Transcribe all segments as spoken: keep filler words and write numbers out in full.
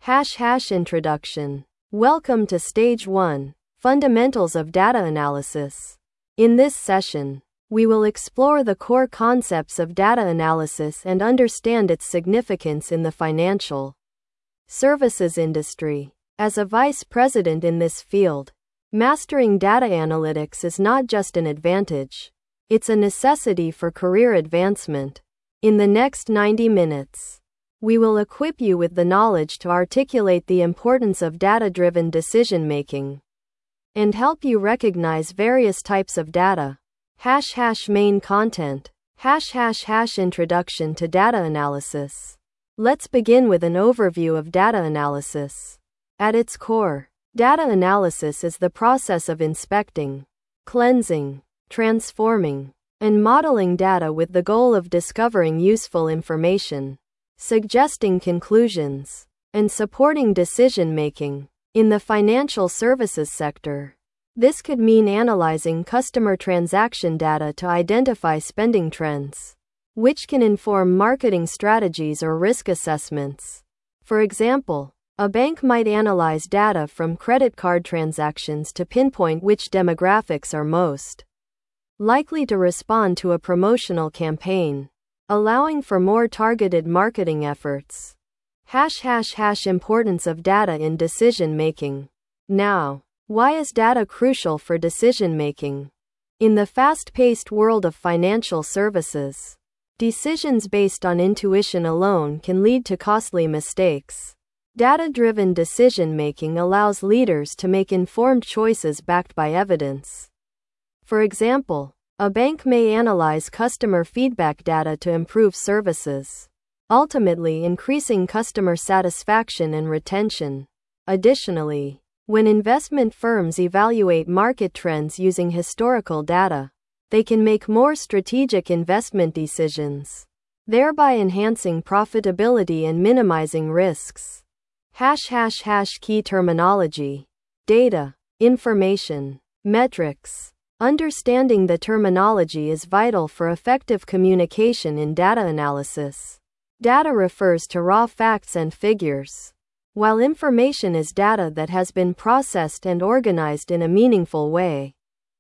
Hash hash introduction. Welcome to Stage one, Fundamentals of Data Analysis. In this session, we will explore the core concepts of data analysis and understand its significance in the financial services industry. As a vice president in this field, mastering data analytics is not just an advantage, it's a necessity for career advancement. In the next ninety minutes, we will equip you with the knowledge to articulate the importance of data-driven decision-making and help you recognize various types of data. Hash hash main content. Hash hash hash introduction to data analysis. Let's begin with an overview of data analysis. At its core, data analysis is the process of inspecting, cleansing, transforming, and modeling data with the goal of discovering useful information, suggesting conclusions, and supporting decision-making. In the financial services sector, this could mean analyzing customer transaction data to identify spending trends, which can inform marketing strategies or risk assessments. For example, a bank might analyze data from credit card transactions to pinpoint which demographics are most likely to respond to a promotional campaign, allowing for more targeted marketing efforts. Hash hash hash importance of data in decision making. Now, why is data crucial for decision making? In the fast-paced world of financial services, decisions based on intuition alone can lead to costly mistakes. Data-driven decision making allows leaders to make informed choices backed by evidence. For example, a bank may analyze customer feedback data to improve services, ultimately increasing customer satisfaction and retention. Additionally, when investment firms evaluate market trends using historical data, they can make more strategic investment decisions, thereby enhancing profitability and minimizing risks. Hash hash hash key terminology. Data, information, metrics. Understanding the terminology is vital for effective communication in data analysis. Data refers to raw facts and figures, while information is data that has been processed and organized in a meaningful way.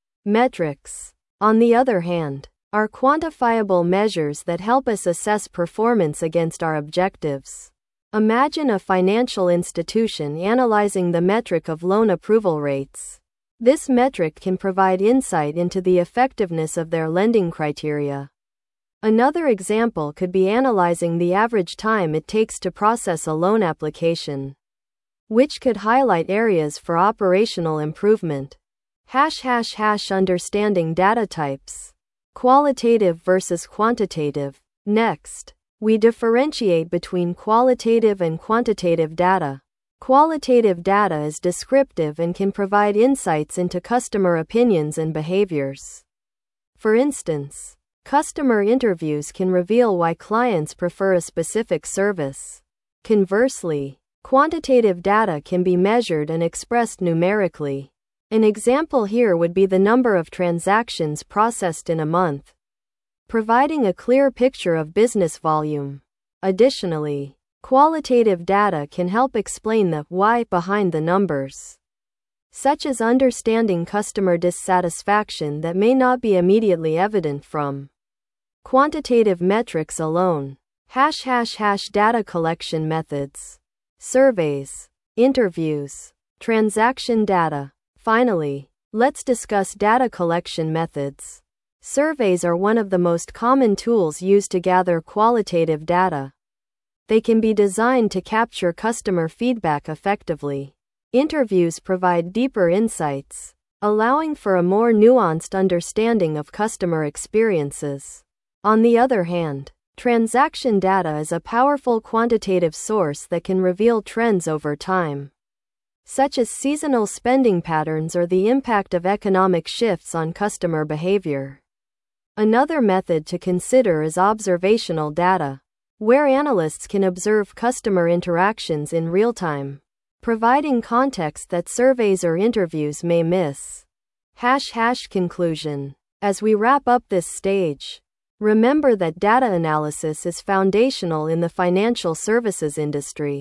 Metrics, on the other hand, are quantifiable measures that help us assess performance against our objectives. Imagine a financial institution analyzing the metric of loan approval rates. This metric can provide insight into the effectiveness of their lending criteria. Another example could be analyzing the average time it takes to process a loan application, which could highlight areas for operational improvement. Hash hash hash understanding data types. Qualitative versus quantitative. Next, we differentiate between qualitative and quantitative data. Qualitative data is descriptive and can provide insights into customer opinions and behaviors. For instance, customer interviews can reveal why clients prefer a specific service. Conversely, quantitative data can be measured and expressed numerically. An example here would be the number of transactions processed in a month, providing a clear picture of business volume. Additionally, qualitative data can help explain the why behind the numbers, such as understanding customer dissatisfaction that may not be immediately evident from quantitative metrics alone. Hash hash hash data collection methods. Surveys, interviews, transaction data. Finally, let's discuss data collection methods. Surveys are one of the most common tools used to gather qualitative data. They can be designed to capture customer feedback effectively. Interviews provide deeper insights, allowing for a more nuanced understanding of customer experiences. On the other hand, transaction data is a powerful quantitative source that can reveal trends over time, such as seasonal spending patterns or the impact of economic shifts on customer behavior. Another method to consider is observational data, where analysts can observe customer interactions in real time, providing context that surveys or interviews may miss. Hash hash conclusion. As we wrap up this stage, remember that data analysis is foundational in the financial services industry.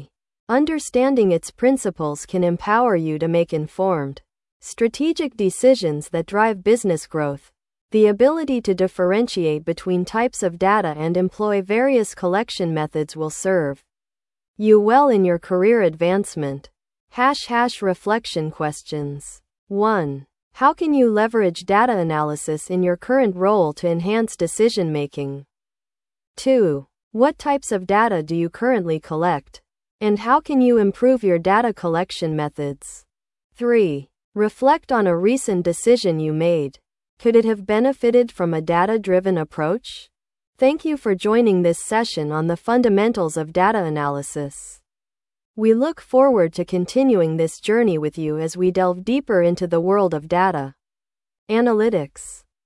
Understanding its principles can empower you to make informed, strategic decisions that drive business growth. The ability to differentiate between types of data and employ various collection methods will serve you well in your career advancement. Hash hash reflection questions. one. How can you leverage data analysis in your current role to enhance decision making? two. What types of data do you currently collect? And how can you improve your data collection methods? three. Reflect on a recent decision you made. Could it have benefited from a data-driven approach? Thank you for joining this session on the fundamentals of data analysis. We look forward to continuing this journey with you as we delve deeper into the world of data analytics.